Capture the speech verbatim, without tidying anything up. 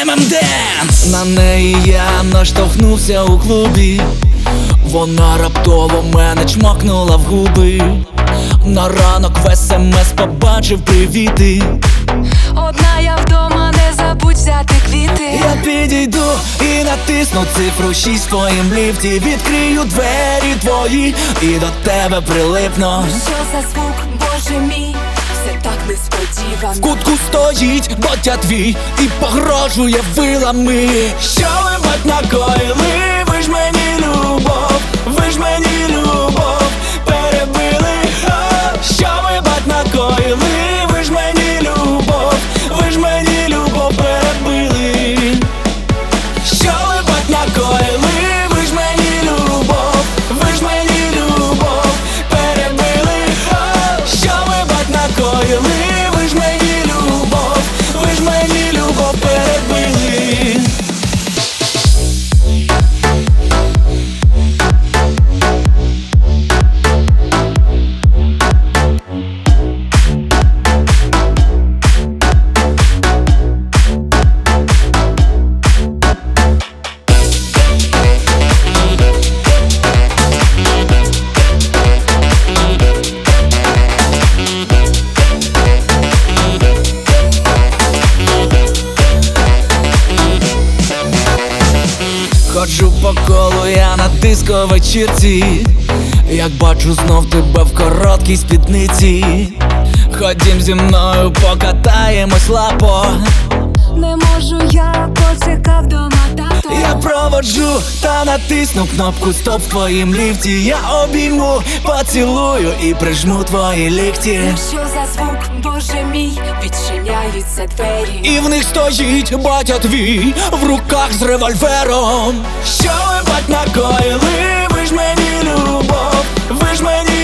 ем ем Dance. На неї я наштовхнувся у клубі, вона раптово мене чмокнула в губи. На ранок в ес ем ес побачив привіти: одна я вдома, не забудь взяти квіти. Я підійду і натисну цифру шість в твоїм ліфті. Відкрию двері твої і до тебе прилипну. Що за звук, боже мій, все так несподівано. В кутку стоїть батя твій і погрожує вилами. Що ви, бать, накоїли? Ви ж мені любов, ви ж мені любов перебили. О, що ви, бать, накоїли? Ви ж мені любов, ви ж мені любов перебили. Що ви, бать, накоїли? Ви ж мені любов, ви ж мені любов перебили. О, що ви, бать, накоїли? Ви ж мені любов, ви ж мені любов перебили. Ходжу по колу я на диско-вечірці, як бачу знов тебе в короткій спідниці. Ходім зі мною, покатаємось лапо. Не можу, я почекав дома тато. Я проводжу та натисну кнопку стоп в твоїм ліфті. Я обійму, поцілую і прижму твої лікті. Що за звук, боже мій, відчиняються двері. І в них стоїть батя твій в руках з револьвером. Що ви, бать, накоїли? Ви ж мені любов, ви ж мені